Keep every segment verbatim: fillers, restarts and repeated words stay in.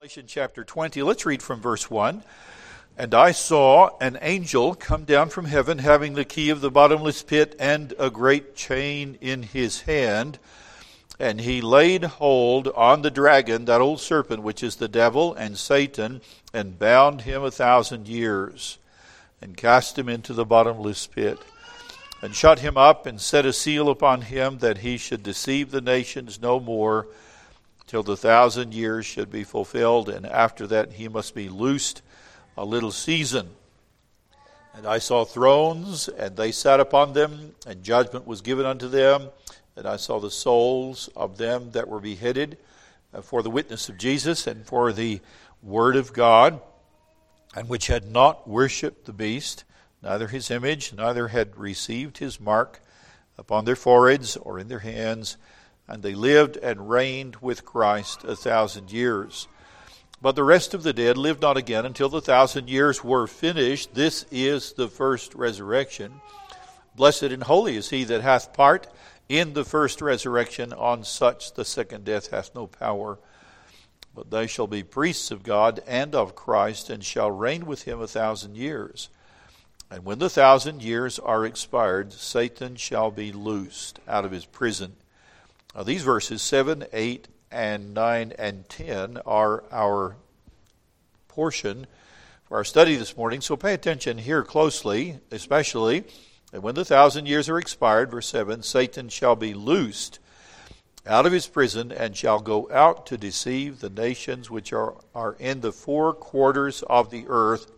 Revelation chapter twenty, let's read from verse one. And I saw an angel come down from heaven, having the key of the bottomless pit and a great chain in his hand. And he laid hold on the dragon, that old serpent, which is the devil and Satan, and bound him a thousand years, and cast him into the bottomless pit, and shut him up, and set a seal upon him, that he should deceive the nations no more, till the thousand years should be fulfilled, and after that he must be loosed a little season. And I saw thrones, and they sat upon them, and judgment was given unto them. And I saw the souls of them that were beheaded for the witness of Jesus and for the word of God, and which had not worshipped the beast, neither his image, neither had received his mark upon their foreheads or in their hands. And they lived and reigned with Christ a thousand years. But the rest of the dead lived not again until the thousand years were finished. This is the first resurrection. Blessed and holy is he that hath part in the first resurrection. On such the second death hath no power. But they shall be priests of God and of Christ, and shall reign with him a thousand years. And when the thousand years are expired, Satan shall be loosed out of his prison. Now, these verses seven, eight, and nine, and ten are our portion for our study this morning. So pay attention here closely, especially. And when the thousand years are expired, verse seven, Satan shall be loosed out of his prison, and shall go out to deceive the nations which are, are in the four quarters of the earth,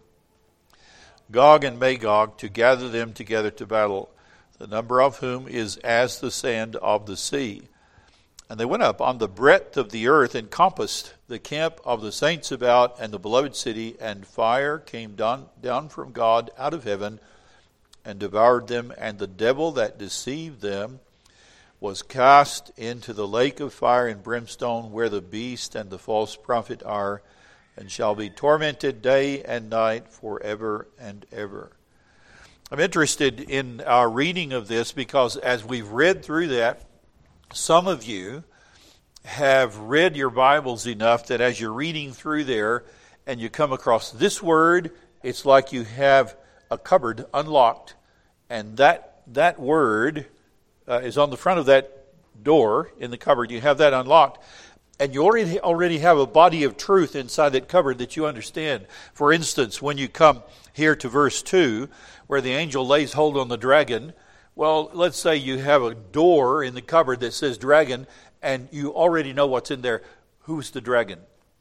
Gog and Magog, to gather them together to battle, the number of whom is as the sand of the sea. And they went up on the breadth of the earth, and compassed the camp of the saints about, and the beloved city, and fire came down, down from God out of heaven, and devoured them. And the devil that deceived them was cast into the lake of fire and brimstone, where the beast and the false prophet are, and shall be tormented day and night forever and ever. I'm interested in our reading of this because as we've read through that, some of you have read your Bibles enough that as you're reading through there and you come across this word, it's like you have a cupboard unlocked, and that that word uh, is on the front of that door in the cupboard. You have that unlocked, and you already already have a body of truth inside that cupboard that you understand. For instance, when you come here to verse two, where the angel lays hold on the dragon, well, let's say you have a door in the cupboard that says dragon, and you already know what's in there. Who's the dragon?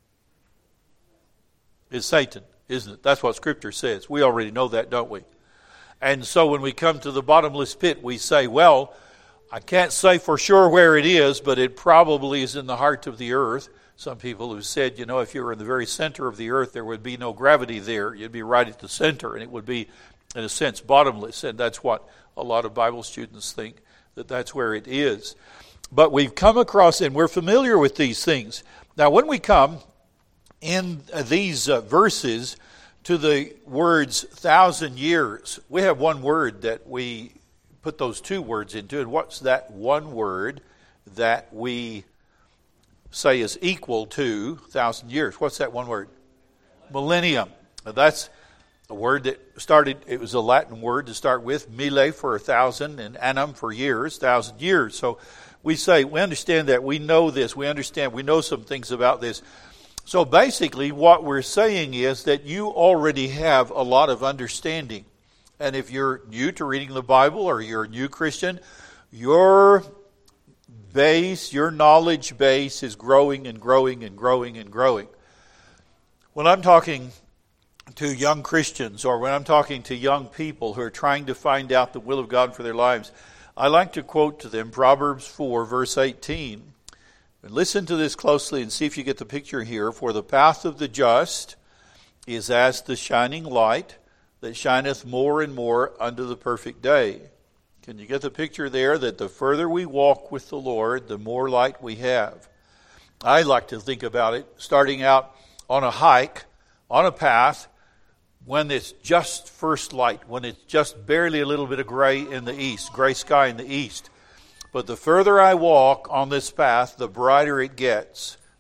It's Satan, isn't it? That's what Scripture says. We already know that, don't we? And so when we come to the bottomless pit, we say, well, I can't say for sure where it is, but it probably is in the heart of the earth. Some people have said, you know, if you were in the very center of the earth, there would be no gravity there. You'd be right at the center, and it would be, in a sense, bottomless. And that's what a lot of Bible students think, that that's where it is. But we've come across, and we're familiar with these things. Now, when we come in these uh, verses to the words thousand years, we have one word that we put those two words into. And what's that one word that we say is equal to thousand years? What's that one word? Millennium. Now, that's a word that started, it was a Latin word to start with, mille for a thousand, and annum for years, thousand years. So we say, we understand that, we know this, we understand, we know some things about this. So basically what we're saying is that you already have a lot of understanding. And if you're new to reading the Bible, or you're a new Christian, your base, your knowledge base is growing and growing and growing and growing. When I'm talking to young Christians, or when I'm talking to young people who are trying to find out the will of God for their lives, I like to quote to them Proverbs four, verse eighteen. And listen to this closely and see if you get the picture here. For the path of the just is as the shining light that shineth more and more unto the perfect day. Can you get the picture there, that the further we walk with the Lord, the more light we have? I like to think about it starting out on a hike, on a path, when it's just first light, when it's just barely a little bit of gray in the east, gray sky in the east. But the further I walk on this path, the brighter it gets.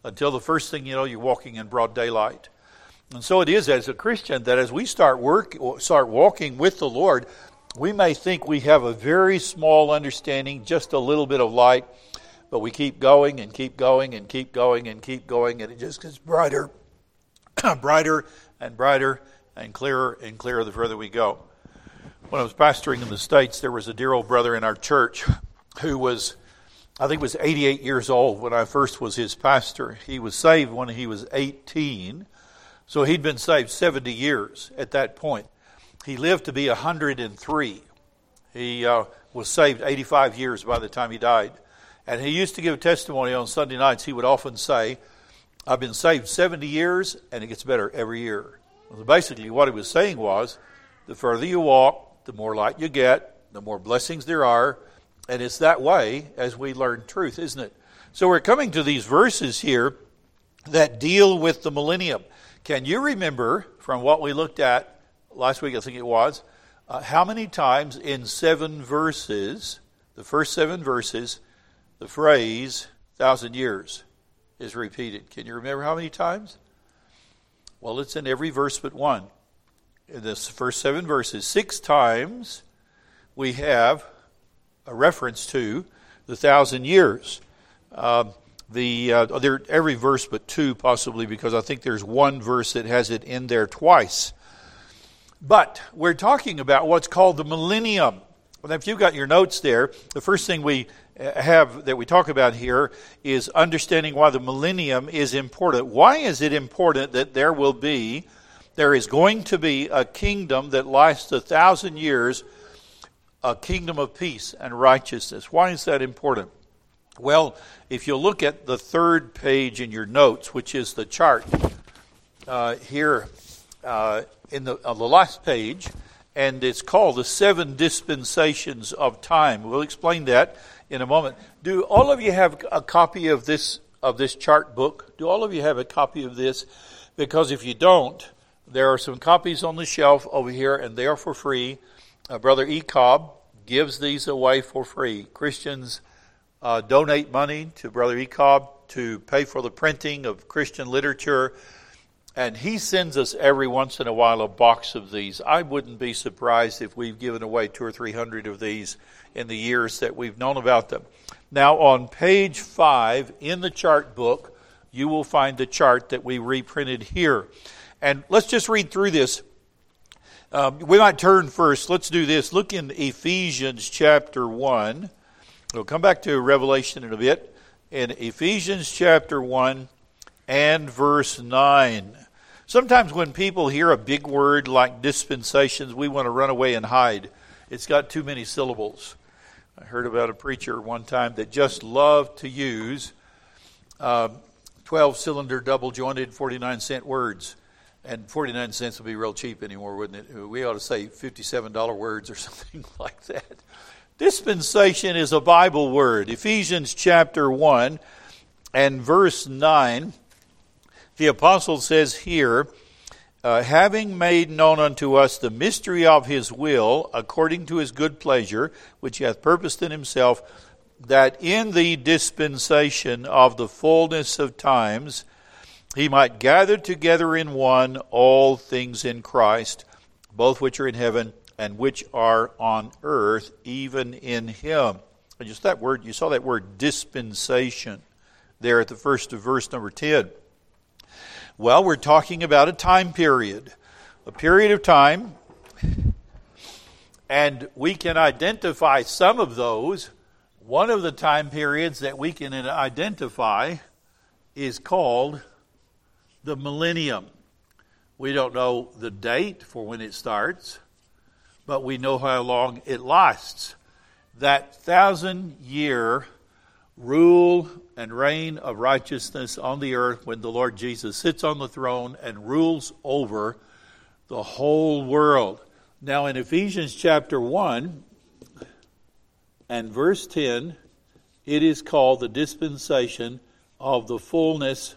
until the first thing you know, you're walking in broad daylight. And so it is as a Christian that as we start work, start walking with the Lord, we may think we have a very small understanding, just a little bit of light, but we keep going and keep going and keep going and keep going, and it just gets brighter, brighter and brighter and clearer and clearer the further we go. When I was pastoring in the States, there was a dear old brother in our church who was, I think was eighty-eight years old when I first was his pastor. He was saved when he was eighteen. So he'd been saved seventy years at that point. He lived to be one hundred three. He uh, was saved eighty-five years by the time he died. And he used to give testimony on Sunday nights. He would often say, I've been saved seventy years, and it gets better every year. Well, basically, what he was saying was, the further you walk, the more light you get, the more blessings there are. And it's that way as we learn truth, isn't it? So we're coming to these verses here that deal with the millennium. Can you remember from what we looked at last week, I think it was, uh, how many times in seven verses, the first seven verses, the phrase thousand years is repeated? Can you remember how many times? Well, it's in every verse but one. In the first seven verses, six times we have a reference to the thousand years. Uh, The uh, there every verse but two possibly, because I think there's one verse that has it in there twice. But we're talking about what's called the millennium. Well, if you've got your notes there, the first thing we have that we talk about here is understanding why the millennium is important. Why is it important that there will be, there is going to be a kingdom that lasts a thousand years, a kingdom of peace and righteousness? Why is that important? Well, if you look at the third page in your notes, which is the chart uh, here uh, in the on the last page, and it's called the seven dispensations of time. We'll explain that in a moment. Do all of you have a copy of this of this chart book? Do all of you have a copy of this? Because if you don't, there are some copies on the shelf over here, and they are for free. Uh, Brother E. Cobb gives these away for free. Christians Uh, donate money to Brother E. Cobb to pay for the printing of Christian literature. And he sends us every once in a while a box of these. I wouldn't be surprised if we've given away two or three hundred of these in the years that we've known about them. Now on page five in the chart book, you will find the chart that we reprinted here. And let's just read through this. Um, we might turn first. Let's do this. Look in Ephesians chapter one. We'll come back to Revelation in a bit. In Ephesians chapter one and verse nine. Sometimes when people hear a big word like dispensations, we want to run away and hide. It's got too many syllables. I heard about a preacher one time that just loved to use uh, twelve-cylinder, double-jointed, forty-nine cent words. And forty-nine cents would be real cheap anymore, wouldn't it? We ought to say fifty-seven dollar words or something like that. Dispensation is a Bible word. Ephesians chapter one and verse nine, the apostle says here, uh, having made known unto us the mystery of his will, according to his good pleasure, which he hath purposed in himself, that in the dispensation of the fullness of times he might gather together in one all things in Christ, both which are in heaven and which are on earth, even in him. And just that word, you saw that word dispensation there at the first of verse number ten. Well, we're talking about a time period, a period of time, and we can identify some of those. One of the time periods that we can identify is called the millennium. We don't know the date for when it starts, but we know how long it lasts. That thousand-year rule and reign of righteousness on the earth when the Lord Jesus sits on the throne and rules over the whole world. Now in Ephesians chapter one and verse ten, it is called the dispensation of the fullness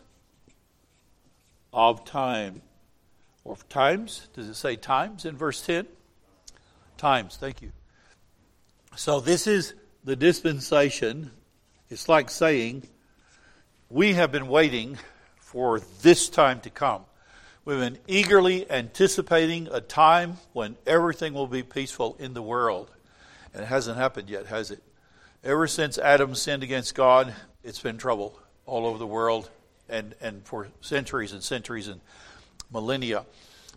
of time. Or times? Does it say times in verse ten? Times, thank you. So this is the dispensation. It's like saying we have been waiting for this time to come. We've been eagerly anticipating a time when everything will be peaceful in the world. And it hasn't happened yet, has it? Ever since Adam sinned against God, it's been trouble all over the world and, and for centuries and centuries and millennia.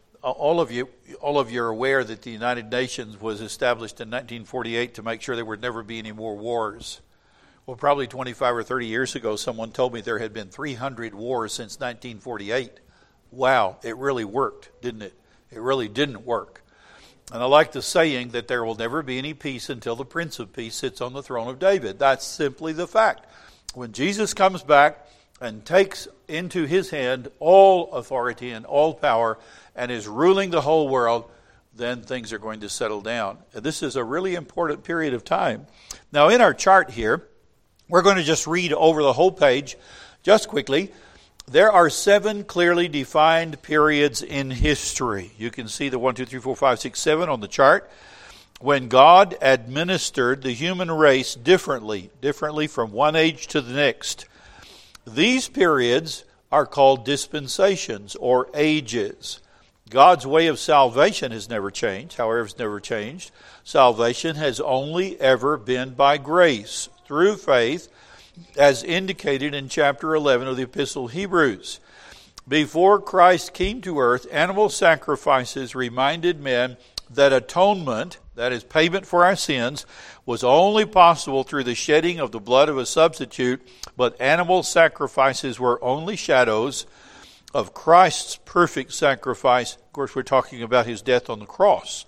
All of you, all of you are aware that the United Nations was established in nineteen forty-eight to make sure there would never be any more wars. Well, probably twenty-five or thirty years ago, someone told me there had been three hundred wars since nineteen forty-eight. Wow, it really worked, didn't it? It really didn't work. And I like the saying that there will never be any peace until the Prince of Peace sits on the throne of David. That's simply the fact. When Jesus comes back and takes into his hand all authority and all power and is ruling the whole world, then things are going to settle down. And this is a really important period of time. Now, in our chart here, we're going to just read over the whole page just quickly. There are seven clearly defined periods in history. You can see the one, two, three, four, five, six, seven on the chart. When God administered the human race differently, differently from one age to the next. These periods are called dispensations or ages. God's way of salvation has never changed. However, it's never changed. Salvation has only ever been by grace, through faith, as indicated in chapter eleven of the Epistle of Hebrews. Before Christ came to earth, animal sacrifices reminded men that atonement, that is payment for our sins, was only possible through the shedding of the blood of a substitute, but animal sacrifices were only shadows of Christ's perfect sacrifice. Of course, we're talking about his death on the cross.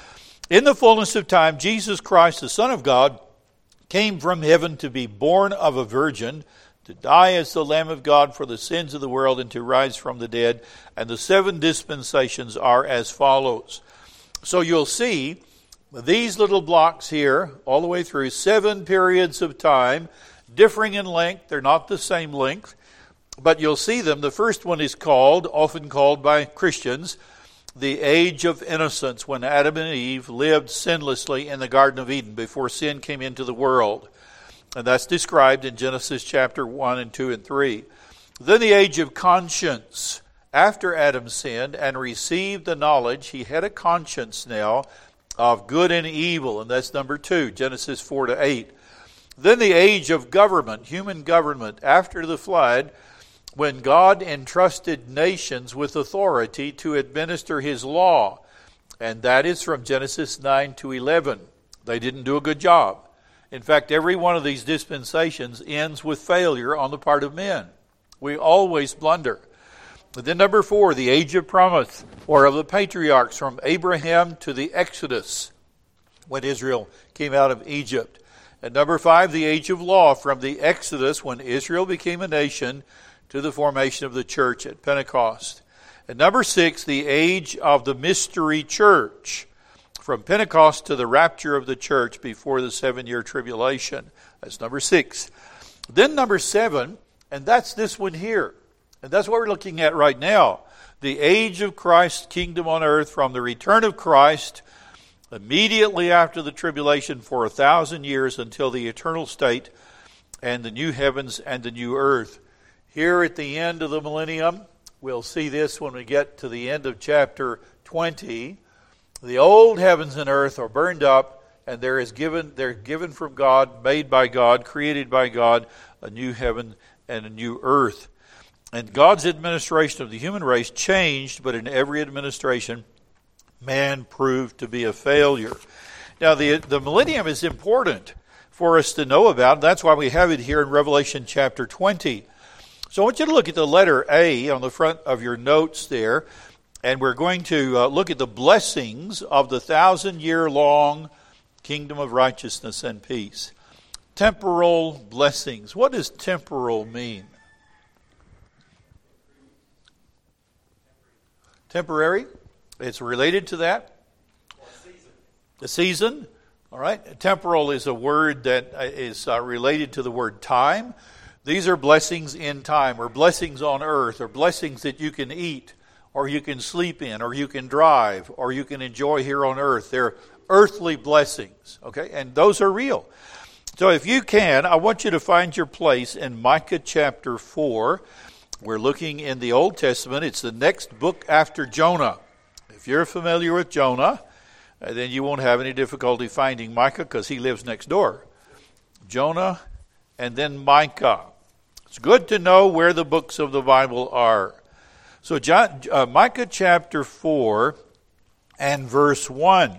In the fullness of time, Jesus Christ, the Son of God, came from heaven to be born of a virgin, to die as the Lamb of God for the sins of the world, and to rise from the dead. And the seven dispensations are as follows. So you'll see these little blocks here, all the way through, seven periods of time, differing in length. They're not the same length, but you'll see them. The first one is called, often called by Christians, the age of innocence, when Adam and Eve lived sinlessly in the Garden of Eden before sin came into the world. And that's described in Genesis chapter one and two and three. Then the age of conscience. After Adam sinned and received the knowledge, he had a conscience now of good and evil, and that's number two, Genesis four to eight. Then the age of government, human government, after the flood, when God entrusted nations with authority to administer his law. And that is from Genesis nine to eleven. They didn't do a good job. In fact, every one of these dispensations ends with failure on the part of men. We always blunder. And then number four, the age of promise, or of the patriarchs, from Abraham to the Exodus, when Israel came out of Egypt. And number five, the age of law, from the Exodus, when Israel became a nation, to the formation of the church at Pentecost. And number six, the age of the mystery church, from Pentecost to the rapture of the church before the seven-year tribulation. That's number six. Then number seven, and that's this one here. And that's what we're looking at right now. The age of Christ's kingdom on earth, from the return of Christ immediately after the tribulation for a thousand years until the eternal state and the new heavens and the new earth. Here at the end of the millennium, we'll see this when we get to the end of chapter twenty. The old heavens and earth are burned up, and there is given, they're given from God, made by God, created by God, a new heaven and a new earth. And God's administration of the human race changed, but in every administration, man proved to be a failure. Now, the, the millennium is important for us to know about. That's why we have it here in Revelation chapter twenty. So I want you to look at the letter A on the front of your notes there, and we're going to uh, look at the blessings of the thousand-year-long kingdom of righteousness and peace. Temporal blessings. What does temporal mean? Temporary. It's related to that. Season. The season. All right. Temporal is a word that is uh, related to the word time. These are blessings in time, or blessings on earth, or blessings that you can eat, or you can sleep in, or you can drive, or you can enjoy here on earth. They're earthly blessings, okay? And those are real. So if you can, I want you to find your place in Micah chapter four. We're looking in the Old Testament. It's the next book after Jonah. If you're familiar with Jonah, then you won't have any difficulty finding Micah because he lives next door. Jonah and then Micah. It's good to know where the books of the Bible are. So John, uh, Micah chapter four and verse one.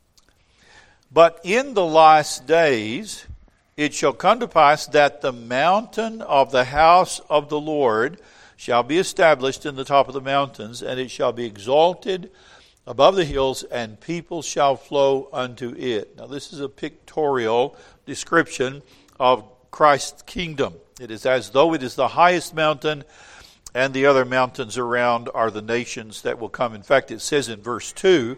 But in the last days it shall come to pass that the mountain of the house of the Lord shall be established in the top of the mountains, and it shall be exalted above the hills, and people shall flow unto it. Now this is a pictorial description of Christ's kingdom. It is as though it is the highest mountain, and the other mountains around are the nations that will come. In fact, it says in verse two,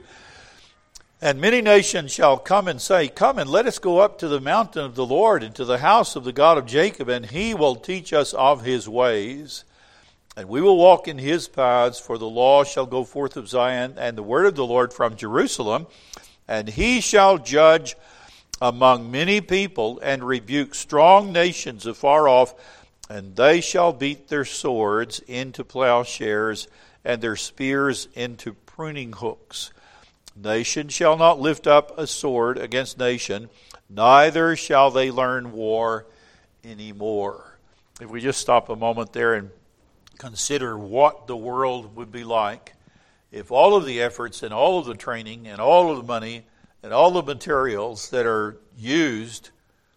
and many nations shall come and say, come and let us go up to the mountain of the Lord and to the house of the God of Jacob, and he will teach us of his ways. And we will walk in his paths, for the law shall go forth of Zion, and the word of the Lord from Jerusalem. And he shall judge among many people, and rebuke strong nations afar off, and they shall beat their swords into plowshares, and their spears into pruning hooks. Nation shall not lift up a sword against nation, neither shall they learn war anymore. If we just stop a moment there and consider what the world would be like if all of the efforts and all of the training and all of the money and all the materials that are used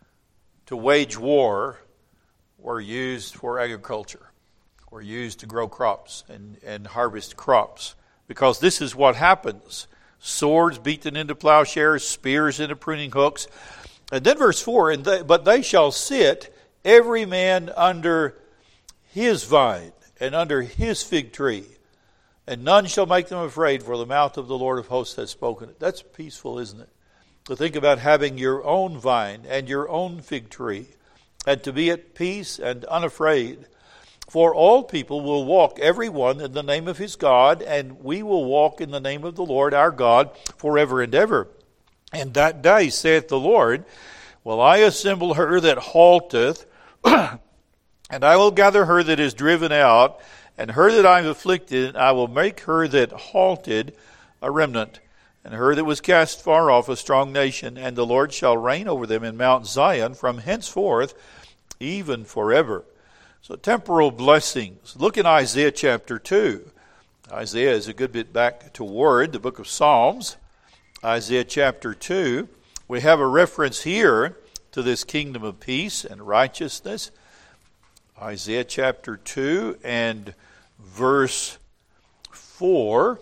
to wage war were used for agriculture, were used to grow crops and, and harvest crops. Because this is what happens. Swords beaten into plowshares, spears into pruning hooks. And then verse four, and they, but they shall sit, every man under his vine and under his fig tree, and none shall make them afraid, for the mouth of the Lord of hosts has spoken it. That's peaceful, isn't it? To think about having your own vine and your own fig tree, and to be at peace and unafraid. For all people will walk, every one, in the name of his God, and we will walk in the name of the Lord our God forever and ever. And that day, saith the Lord, will I assemble her that halteth, and I will gather her that is driven out, and her that I have afflicted, I will make her that halted a remnant, and her that was cast far off a strong nation, and the Lord shall reign over them in Mount Zion from henceforth, even forever. So temporal blessings. Look in Isaiah chapter two. Isaiah is a good bit back toward the book of Psalms. Isaiah chapter two. We have a reference here to this kingdom of peace and righteousness. Isaiah chapter two and verse four.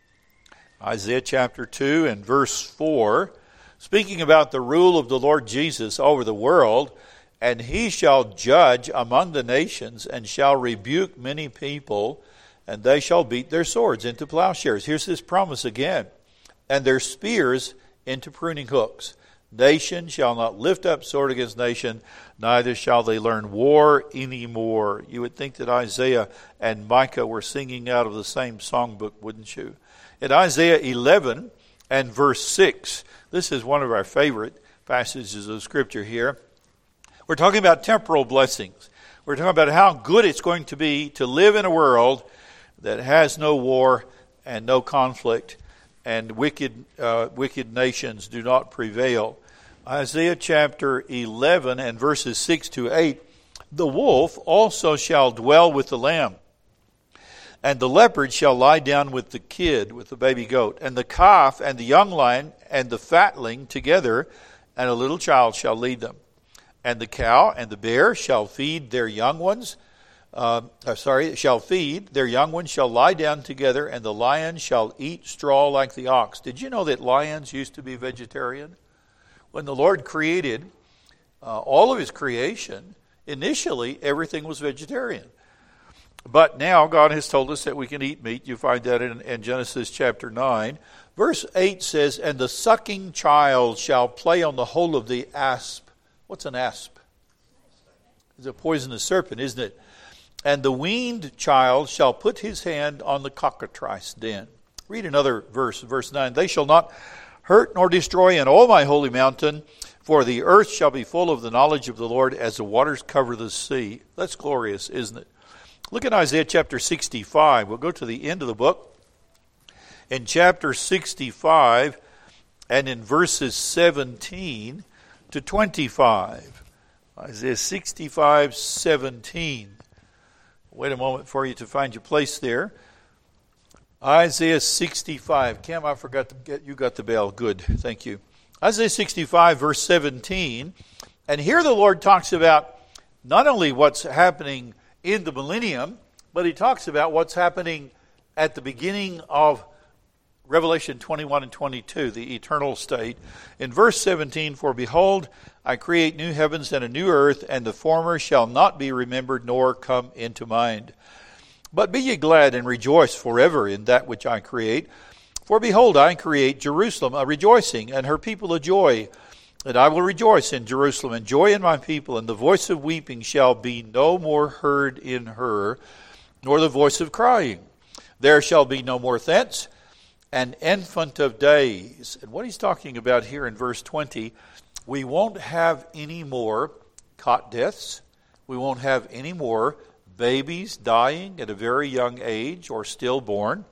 Isaiah chapter two and verse four. Speaking about the rule of the Lord Jesus over the world. And he shall judge among the nations, and shall rebuke many people, and they shall beat their swords into plowshares. Here's this promise again. And their spears into pruning hooks. Nation shall not lift up sword against nation, neither shall they learn war anymore. You would think that Isaiah and Micah were singing out of the same songbook, wouldn't you? In Isaiah eleven and verse six, this is one of our favorite passages of Scripture here. We're talking about temporal blessings. We're talking about how good it's going to be to live in a world that has no war and no conflict, and wicked uh, wicked nations do not prevail. Isaiah chapter eleven and verses six to eight, the wolf also shall dwell with the lamb, and the leopard shall lie down with the kid, with the baby goat, and the calf and the young lion and the fatling together, and a little child shall lead them. And the cow and the bear shall feed their young ones. Uh, uh, sorry, shall feed their young ones, shall lie down together, and the lion shall eat straw like the ox. Did you know that lions used to be vegetarian? When the Lord created uh, all of his creation, initially everything was vegetarian. But now God has told us that we can eat meat. You find that in, in Genesis chapter nine. Verse eight says, and the sucking child shall play on the hole of the asp. What's an asp? It's a poisonous serpent, isn't it? And the weaned child shall put his hand on the cockatrice den. Read another verse, verse nine. They shall not hurt nor destroy in all my holy mountain, For the earth shall be full of the knowledge of the Lord as the waters cover the sea. That's glorious, isn't it? Look at Isaiah chapter sixty-five. We'll go to the end of the book. In chapter sixty-five and in verses seventeen to twenty-five. Isaiah sixty-five, seventeen. Wait a moment for you to find your place there. Isaiah sixty-five. Cam, I forgot to get, you got the bell. Good, thank you. Isaiah sixty-five, verse seventeen. And here the Lord talks about not only what's happening in the millennium, but he talks about what's happening at the beginning of Revelation twenty-one and twenty-two, the eternal state. In verse seventeen, for behold, I create new heavens and a new earth, and the former shall not be remembered nor come into mind. But be ye glad and rejoice forever in that which I create. For behold, I create Jerusalem a rejoicing, and her people a joy. And I will rejoice in Jerusalem, and joy in my people, and the voice of weeping shall be no more heard in her, nor the voice of crying. There shall be no more thence, an infant of days. And what he's talking about here in verse twenty, we won't have any more cot deaths. We won't have any more babies dying at a very young age or stillborn,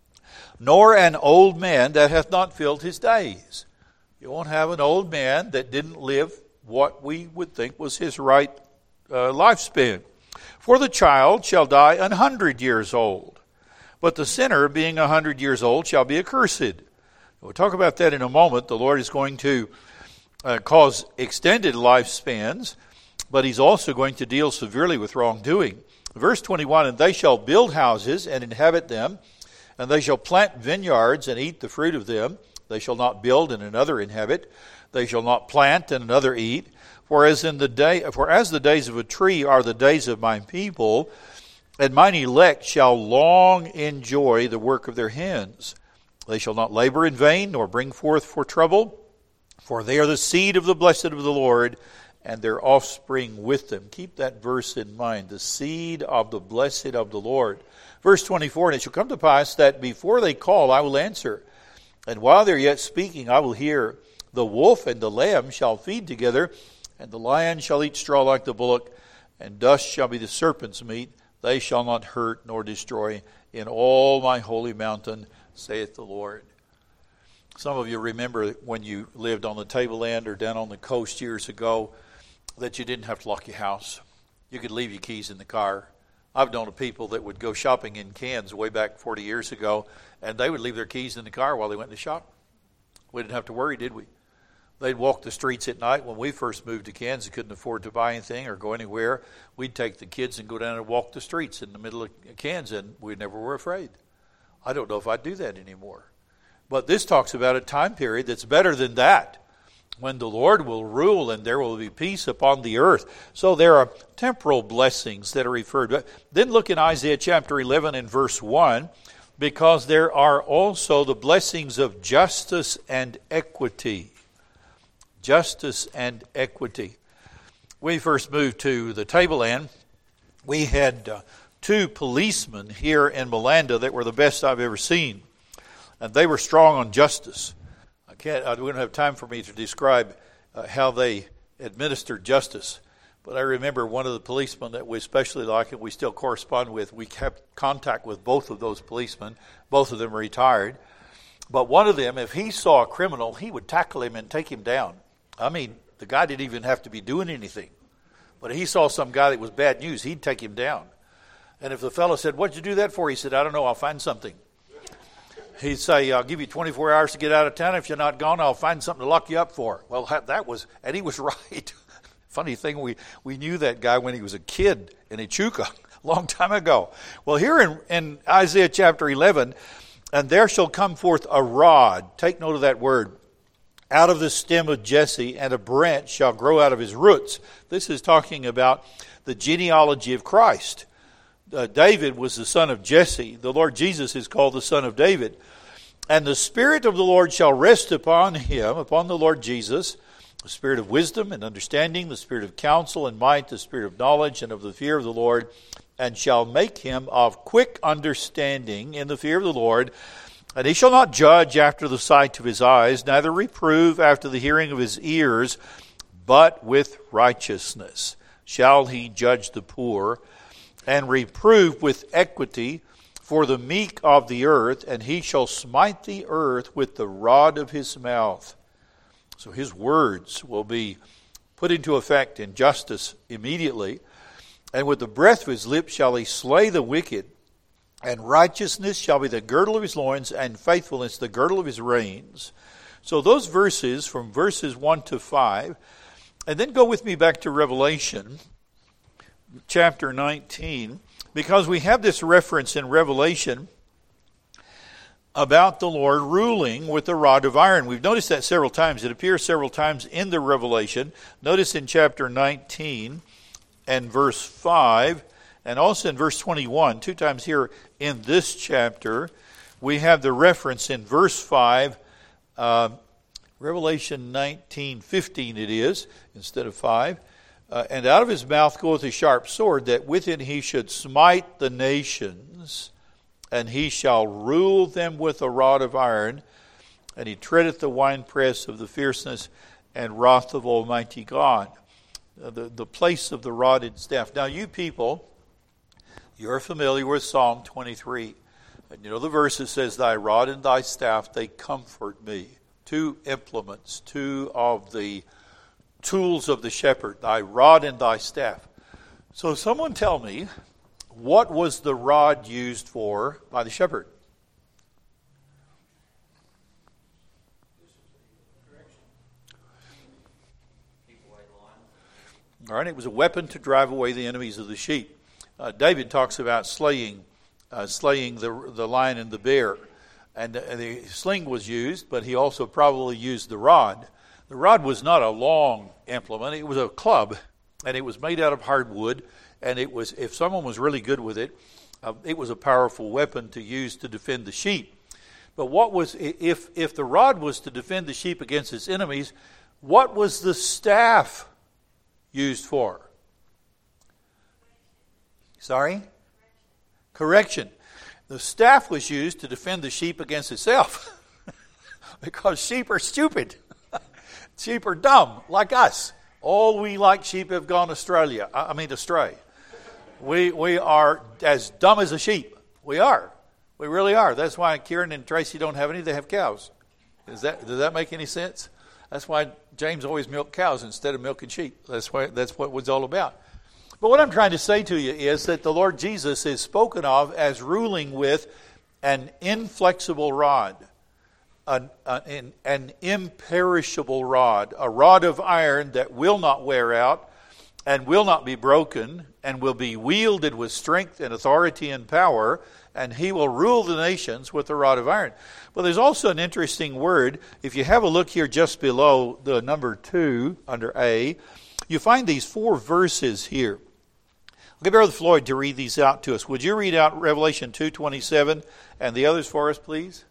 nor an old man that hath not filled his days. You won't have an old man that didn't live what we would think was his right uh, lifespan. For the child shall die an hundred years old, but the sinner, being a hundred years old, shall be accursed. We'll talk about that in a moment. The Lord is going to uh, cause extended lifespans, but he's also going to deal severely with wrongdoing. Verse twenty-one, and they shall build houses and inhabit them, and they shall plant vineyards and eat the fruit of them. They shall not build and another inhabit. They shall not plant and another eat. For as in the day, for as the days of a tree are the days of my people, and mine elect shall long enjoy the work of their hands. They shall not labor in vain, nor bring forth for trouble, for they are the seed of the blessed of the Lord, and their offspring with them. Keep that verse in mind, the seed of the blessed of the Lord. Verse twenty-four, and it shall come to pass that before they call, I will answer. And while they're yet speaking, I will hear. The wolf and the lamb shall feed together, and the lion shall eat straw like the bullock, and dust shall be the serpent's meat. They shall not hurt nor destroy in all my holy mountain, saith the Lord. Some of you remember when you lived on the tableland or down on the coast years ago that you didn't have to lock your house. You could leave your keys in the car. I've known of people that would go shopping in Cairns way back forty years ago, and they would leave their keys in the car while they went to shop. We didn't have to worry, did we? They'd walk the streets at night. When we first moved to Cairns and couldn't afford to buy anything or go anywhere, we'd take the kids and go down and walk the streets in the middle of Cairns, and we never were afraid. I don't know if I'd do that anymore. But this talks about a time period that's better than that, when the Lord will rule and there will be peace upon the earth. So there are temporal blessings that are referred to. Then look in Isaiah chapter eleven and verse one, because there are also the blessings of justice and equity. Justice and equity. When we first moved to the tableland, we had uh, two policemen here in Malanda that were the best I've ever seen. And they were strong on justice. I can't, I don't have time for me to describe uh, how they administered justice. But I remember one of the policemen that we especially like and we still correspond with, we kept contact with both of those policemen. Both of them are retired. But one of them, if he saw a criminal, he would tackle him and take him down. I mean, the guy didn't even have to be doing anything. But if he saw some guy that was bad news, he'd take him down. And if the fellow said, what'd you do that for? He said, I don't know, I'll find something. He'd say, I'll give you twenty-four hours to get out of town. If you're not gone, I'll find something to lock you up for. Well, that was, and he was right. Funny thing, we, we knew that guy when he was a kid in Echuca, a long time ago. Well, here in, in Isaiah chapter eleven, and there shall come forth a rod. Take note of that word. Out of the stem of Jesse, and a branch shall grow out of his roots. This is talking about the genealogy of Christ. Uh, David was the son of Jesse. The Lord Jesus is called the son of David. And the Spirit of the Lord shall rest upon him, upon the Lord Jesus, the Spirit of wisdom and understanding, the Spirit of counsel and might, the Spirit of knowledge and of the fear of the Lord, and shall make him of quick understanding in the fear of the Lord. And he shall not judge after the sight of his eyes, neither reprove after the hearing of his ears, but with righteousness shall he judge the poor, and reprove with equity for the meek of the earth, and he shall smite the earth with the rod of his mouth. So his words will be put into effect in justice immediately. And with the breath of his lips shall he slay the wicked, and righteousness shall be the girdle of his loins, and faithfulness the girdle of his reins. So those verses from verses one to five, and then go with me back to Revelation chapter nineteen, because we have this reference in Revelation about the Lord ruling with a rod of iron. We've noticed that several times. It appears several times in the Revelation. Notice in chapter nineteen and verse five, and also in verse twenty-one, two times here in this chapter, we have the reference in verse five, uh, Revelation nineteen fifteen it is, instead of five. Uh, and out of his mouth goeth a sharp sword, that with it he should smite the nations, and he shall rule them with a rod of iron, and he treadeth the winepress of the fierceness and wrath of Almighty God. Uh, the, the place of the rod and staff. Now you people, you're familiar with Psalm twenty-three. And you know the verse that says, thy rod and thy staff, they comfort me. Two implements, two of the tools of the shepherd, thy rod and thy staff. So someone tell me, what was the rod used for by the shepherd? All right, it was a weapon to drive away the enemies of the sheep. Uh, David talks about slaying, uh, slaying the the lion and the bear, and uh, the sling was used, but he also probably used the rod. The rod was not a long implement; it was a club, and it was made out of hardwood. And it was, if someone was really good with it, uh, it was a powerful weapon to use to defend the sheep. But what was if if the rod was to defend the sheep against its enemies? What was the staff used for? Sorry? Correction. The staff was used to defend the sheep against itself. Because sheep are stupid. Sheep are dumb, like us. All we like sheep have gone Australia. I mean astray. We we are as dumb as a sheep. We are. We really are. That's why Kieran and Tracy don't have any. They have cows. Does that does that make any sense? That's why James always milked cows instead of milking sheep. That's why that's what it was all about. But what I'm trying to say to you is that the Lord Jesus is spoken of as ruling with an inflexible rod, an, an, an imperishable rod, a rod of iron that will not wear out and will not be broken and will be wielded with strength and authority and power, and he will rule the nations with a rod of iron. But there's also an interesting word. If you have a look here just below the number two under A, you find these four verses here. I'll get Brother Floyd to read these out to us. Would you read out Revelation two twenty-seven and the others for us, please?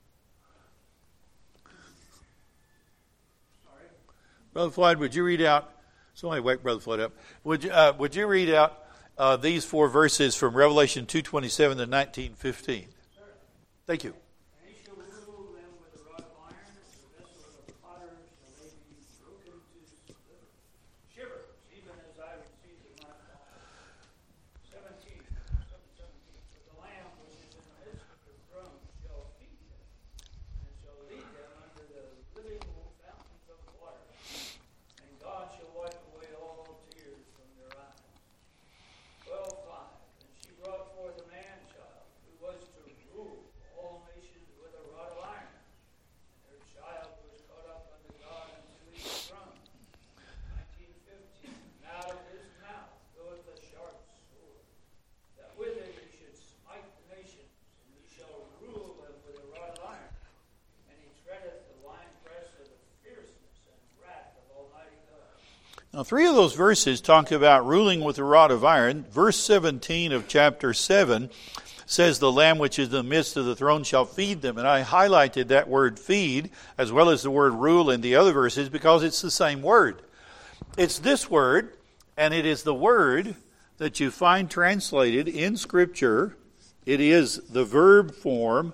Sorry. Brother Floyd, would you read out? Somebody wake Brother Floyd up. Would you, uh, would you read out uh, these four verses from Revelation two twenty-seven to nineteen fifteen? Sure. Thank you. And he shall rule them with a rod of iron, and the vessel of the potter shall they be broken to shivers, even as I received in my father. seventeen. But the Lamb which is in the midst of the throne shall feed them, and shall lead them under the living fountains of water. And God shall wipe away all tears from their eyes. twelve five. And she brought forth a man-child, who was to rule all nations with a rod of iron. And her child was caught up unto God unto his throne. nineteen fifteen. And out of his mouth goeth a sharp sword, that with it he should smite the nations, and he shall rule them with a rod of iron. And he treadeth the winepress of the fierceness and wrath of Almighty God. Now, three of those verses talk about ruling with a rod of iron. Verse seventeen of chapter seven says, the Lamb which is in the midst of the throne shall feed them. And I highlighted that word feed as well as the word rule in the other verses because it's the same word. It's this word, and it is the word that you find translated in Scripture. It is the verb form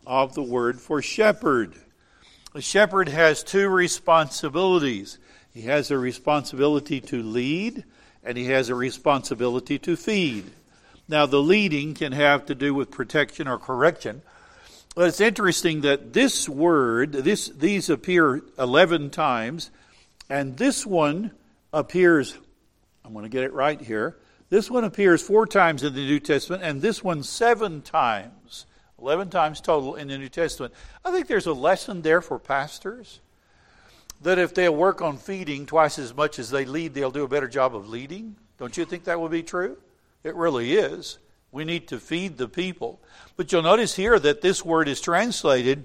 of the word for shepherd. A shepherd has two responsibilities. He has a responsibility to lead, and he has a responsibility to feed. Now, the leading can have to do with protection or correction. But it's interesting that this word, this these appear eleven times, and this one appears, I'm going to get it right here, this one appears four times in the New Testament, and this one seven times. eleven times total in the New Testament. I think there's a lesson there for pastors, that if they'll work on feeding twice as much as they lead, they'll do a better job of leading. Don't you think that would be true? It really is. We need to feed the people. But you'll notice here that this word is translated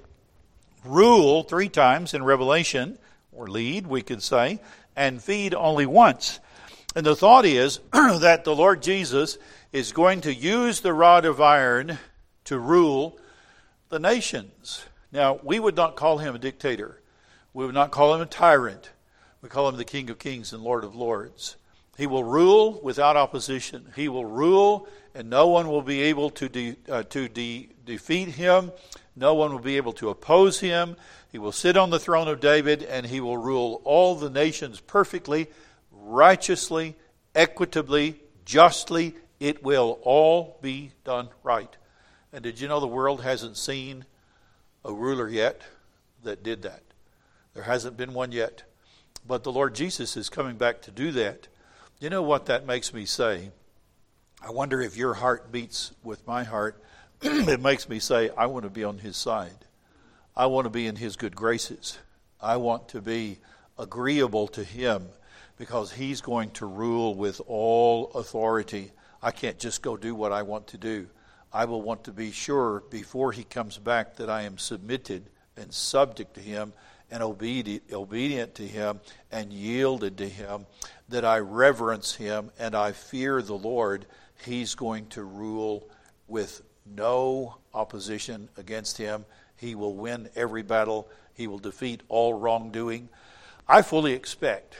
rule three times in Revelation, or lead, we could say, and feed only once. And the thought is that the Lord Jesus is going to use the rod of iron to rule the nations. Now, we would not call him a dictator. We would not call him a tyrant. We call him the King of Kings and Lord of Lords. He will rule without opposition. He will rule, and no one will be able to de, uh, to de, defeat him. No one will be able to oppose him. He will sit on the throne of David, and he will rule all the nations perfectly, righteously, equitably, justly. It will all be done right. And did you know the world hasn't seen a ruler yet that did that? There hasn't been one yet. But the Lord Jesus is coming back to do that. You know what that makes me say? I wonder if your heart beats with my heart. It makes me say, I want to be on his side. I want to be in his good graces. I want to be agreeable to him because he's going to rule with all authority. I can't just go do what I want to do. I will want to be sure before he comes back that I am submitted and subject to him and obedient, obedient to him and yielded to him, that I reverence him and I fear the Lord. He's going to rule with no opposition against him. He will win every battle. He will defeat all wrongdoing. I fully expect,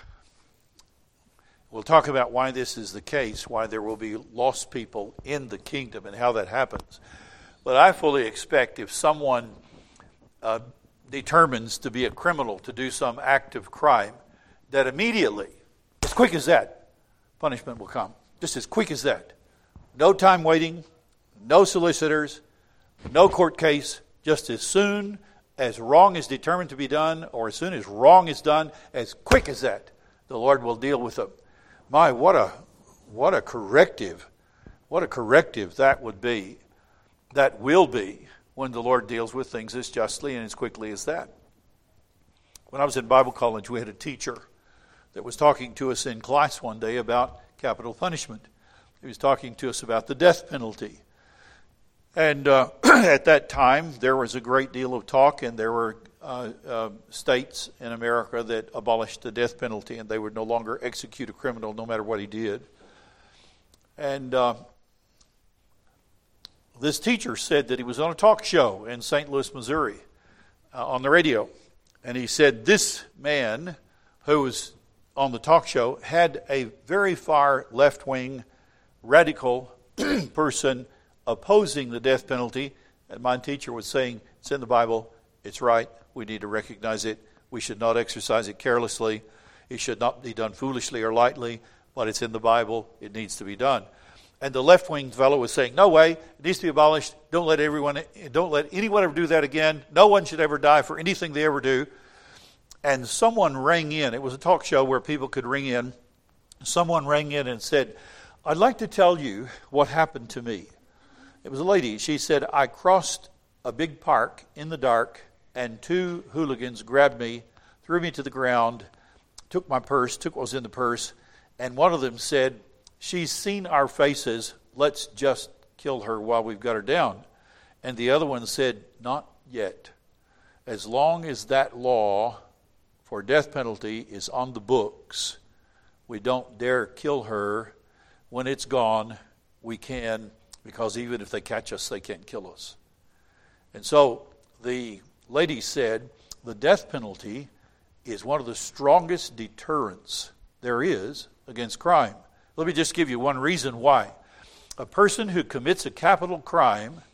we'll talk about why this is the case, why there will be lost people in the kingdom and how that happens. But I fully expect if someone uh, determines to be a criminal, to do some act of crime, that immediately, as quick as that, punishment will come. Just as quick as that. No time waiting, no solicitors, no court case. Just as soon as wrong is determined to be done, or as soon as wrong is done, as quick as that, the Lord will deal with them. My, what a what a corrective, what a corrective that would be, that will be, when the Lord deals with things as justly and as quickly as that. When I was in Bible college, we had a teacher that was talking to us in class one day about capital punishment. He was talking to us about the death penalty. And uh, at that time, there was a great deal of talk, and there were uh, uh, states in America that abolished the death penalty, and they would no longer execute a criminal no matter what he did. And uh, this teacher said that he was on a talk show in Saint Louis, Missouri, uh, on the radio. And he said this man who was on the talk show had a very far left-wing radical person opposing the death penalty. And my teacher was saying, it's in the Bible, it's right, we need to recognize it, we should not exercise it carelessly, it should not be done foolishly or lightly, but it's in the Bible, it needs to be done. And the left-wing fellow was saying, no way, it needs to be abolished, don't let everyone, don't let anyone ever do that again, no one should ever die for anything they ever do. And someone rang in, it was a talk show where people could ring in, someone rang in and said, I'd like to tell you what happened to me. It was a lady. She said, I crossed a big park in the dark, and two hooligans grabbed me, threw me to the ground, took my purse, took what was in the purse, and one of them said, she's seen our faces, let's just kill her while we've got her down. And the other one said, not yet. As long as that law for death penalty is on the books, we don't dare kill her. When it's gone, we can, because even if they catch us, they can't kill us. And so the lady said, the death penalty is one of the strongest deterrents there is against crime. Let me just give you one reason why. A person who commits a capital crime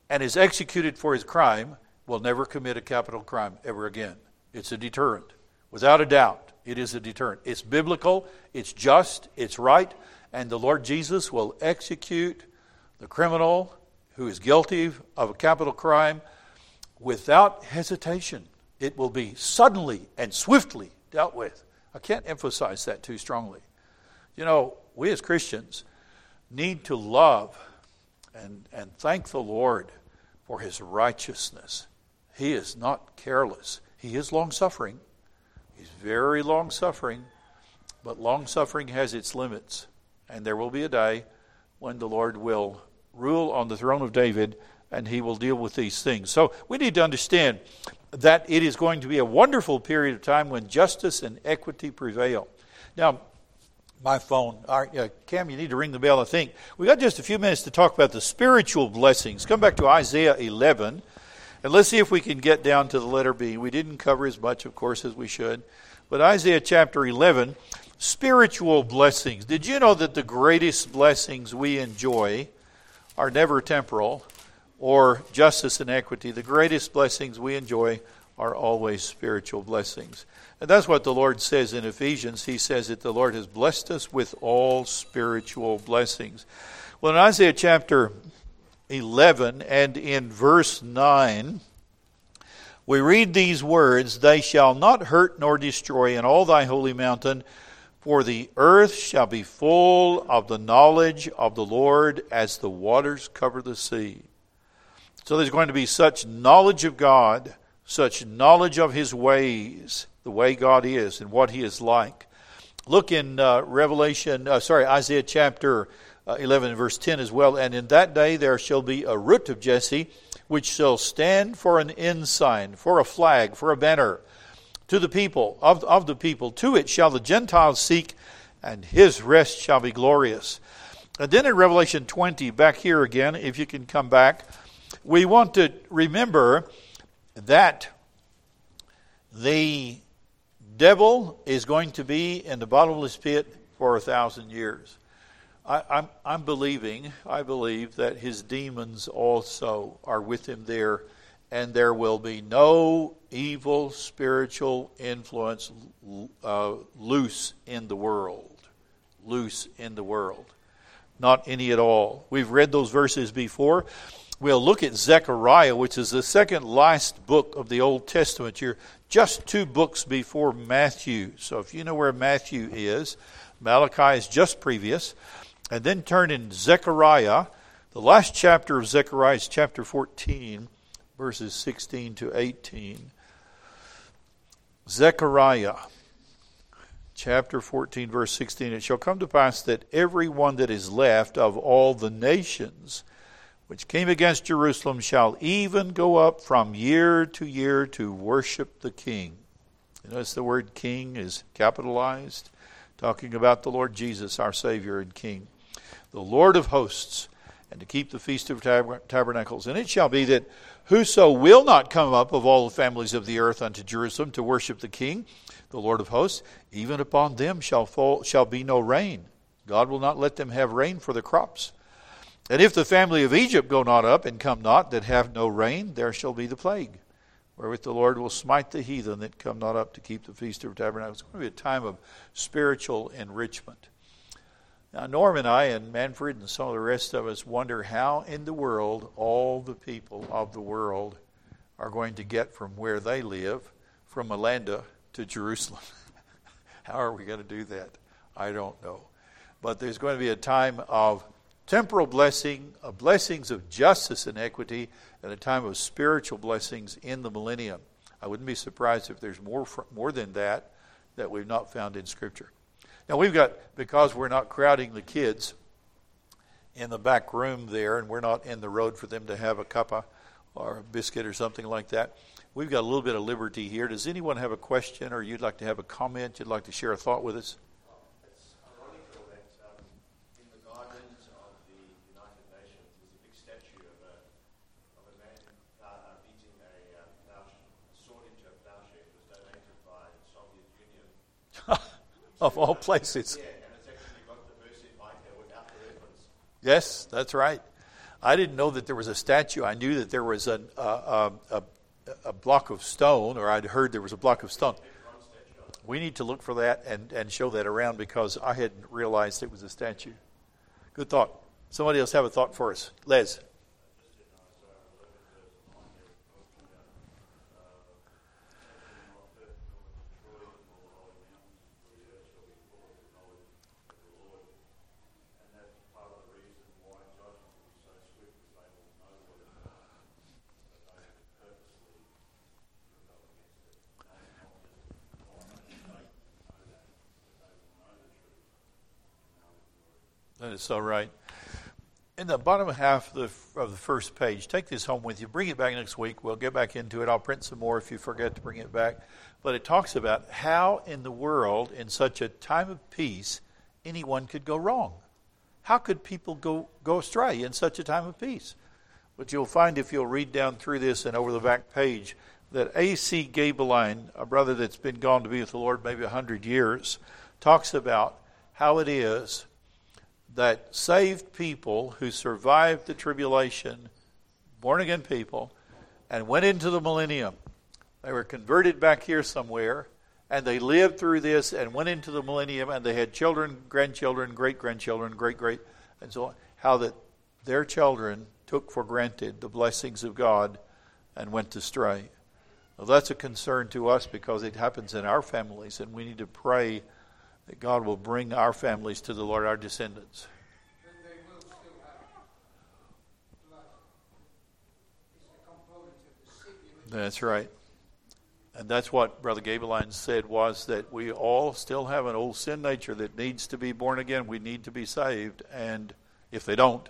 and is executed for his crime will never commit a capital crime ever again. It's a deterrent. Without a doubt, it is a deterrent. It's biblical, it's just, it's right, and the Lord Jesus will execute the criminal who is guilty of a capital crime without hesitation. It will be suddenly and swiftly dealt with. I can't emphasize that too strongly. You know, we as Christians need to love and, and thank the Lord for his righteousness. He is not careless. He is long-suffering. He's very long-suffering, but long-suffering has its limits. And there will be a day when the Lord will rule on the throne of David, and he will deal with these things. So we need to understand that it is going to be a wonderful period of time when justice and equity prevail. Now, my phone, all right, uh, Cam, you need to ring the bell, I think. We've got just a few minutes to talk about the spiritual blessings. Come back to Isaiah eleven, and let's see if we can get down to the letter B. We didn't cover as much, of course, as we should. But Isaiah chapter eleven, spiritual blessings. Did you know that the greatest blessings we enjoy are never temporal or justice and equity? The greatest blessings we enjoy are always spiritual blessings. And that's what the Lord says in Ephesians. He says that the Lord has blessed us with all spiritual blessings. Well, in Isaiah chapter eleven and in verse nine, we read these words, "They shall not hurt nor destroy in all thy holy mountain, for the earth shall be full of the knowledge of the Lord as the waters cover the sea." So there's going to be such knowledge of God, such knowledge of his ways, the way God is and what he is like. Look in uh, Revelation, uh, sorry, Isaiah chapter uh, eleven, verse ten as well. "And in that day there shall be a root of Jesse, which shall stand for an ensign, for a flag, for a banner, to the people, of, of the people. To it shall the Gentiles seek, and his rest shall be glorious." And then in Revelation twenty, back here again, if you can come back, we want to remember that the devil is going to be in the bottomless pit for a thousand years. I, I'm, I'm believing, I believe that his demons also are with him there, and there will be no evil spiritual influence uh, loose in the world. Loose in the world. Not any at all. We've read those verses before. We'll look at Zechariah, which is the second last book of the Old Testament. You're just two books before Matthew. So if you know where Matthew is, Malachi is just previous. And then turn in Zechariah. The last chapter of Zechariah is chapter fourteen, verses sixteen to eighteen. Zechariah, chapter fourteen, verse sixteen. "It shall come to pass that every one that is left of all the nations which came against Jerusalem shall even go up from year to year to worship the King." You notice the word King is capitalized, talking about the Lord Jesus, our Savior and King. "The Lord of hosts, and to keep the feast of tabernacles. And it shall be that whoso will not come up of all the families of the earth unto Jerusalem to worship the King, the Lord of hosts, even upon them shall fall, shall be no rain." God will not let them have rain for the crops. "And if the family of Egypt go not up and come not, that have no rain, there shall be the plague, wherewith the Lord will smite the heathen that come not up to keep the feast of tabernacles." It's going to be a time of spiritual enrichment. Now, Norm and I and Manfred and some of the rest of us wonder how in the world all the people of the world are going to get from where they live, from Melanda to Jerusalem. How are we going to do that? I don't know. But there's going to be a time of temporal blessing, of blessings of justice and equity, and a time of spiritual blessings in the millennium. I wouldn't be surprised if there's more more than that that we've not found in Scripture. Now we've got, because we're not crowding the kids in the back room there, and we're not in the road for them to have a cuppa or a biscuit or something like that, we've got a little bit of liberty here. Does anyone have a question, or you'd like to have a comment, you'd like to share a thought with us? It's ironical that um, in the gardens of the United Nations there's a big statue of a, of a man uh, beating a, uh, plow, a sword into a plowshare. It was donated by the Soviet Union. Of all places. Yeah, and it's actually got the verse in mind there without the reference. Yes, that's right. I didn't know that there was a statue. I knew that there was a, a, a, a block of stone, or I'd heard there was a block of stone. We need to look for that and, and show that around because I hadn't realized it was a statue. Good thought. Somebody else have a thought for us. Les. That is so right. In the bottom half of the, of the first page, take this home with you. Bring it back next week. We'll get back into it. I'll print some more if you forget to bring it back. But it talks about how in the world, in such a time of peace, anyone could go wrong. How could people go, go astray in such a time of peace? But you'll find if you'll read down through this and over the back page that A C Gabeline, a brother that's been gone to be with the Lord maybe a hundred years, talks about how it is that saved people who survived the tribulation, born-again people, and went into the millennium. They were converted back here somewhere, and they lived through this and went into the millennium, and they had children, grandchildren, great-grandchildren, great-great, and so on. How that their children took for granted the blessings of God and went astray. Well, that's a concern to us because it happens in our families, and we need to pray that God will bring our families to the Lord, our descendants. Then they will still have blood. It's a component of the sin. That's right. And that's what Brother Gabeline said, was that we all still have an old sin nature that needs to be born again. We need to be saved. And if they don't,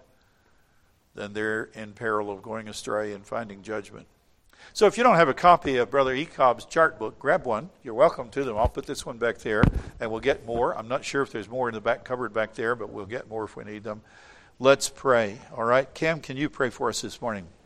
then they're in peril of going astray and finding judgment. So if you don't have a copy of Brother E. Cobb's chart book, grab one. You're welcome to them. I'll put this one back there, and we'll get more. I'm not sure if there's more in the back cupboard back there, but we'll get more if we need them. Let's pray. All right? Cam, can you pray for us this morning?